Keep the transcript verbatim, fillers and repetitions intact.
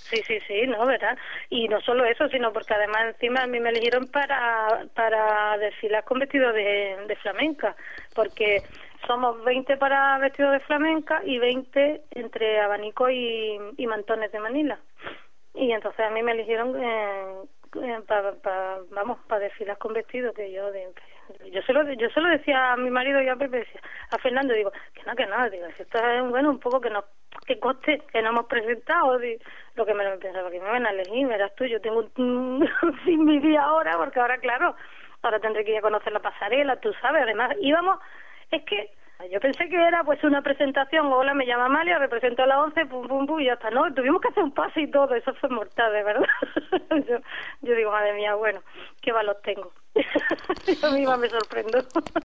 Sí, sí, sí, no, ¿verdad? Y no solo eso, sino porque además encima a mí me eligieron para para desfilar con vestido de, de flamenca, porque somos veinte para vestido de flamenca y veinte entre abanico y, y mantones de Manila. Y entonces a mí me eligieron eh, eh, para, pa, vamos, para desfilar con vestido, que yo de, yo se lo yo se lo decía a mi marido y a Pepe, decía, a Fernando, digo, que no, que no, digo, si esto es bueno, un poco que no, que coste, que no hemos presentado, di, lo que me lo pensaba, que me van a elegir, verás tú, yo tengo un, sin mi día ahora, porque ahora, claro, ahora tendré que ir a conocer la pasarela, tú sabes, además íbamos, es que yo pensé que era pues una presentación, hola, me llama Amalia, represento a la once, pum, pum, pum, y ya está, no, tuvimos que hacer un pase y todo, eso fue mortal, de verdad. yo, yo digo, madre mía, bueno, qué valor tengo. Yo misma me sorprendo.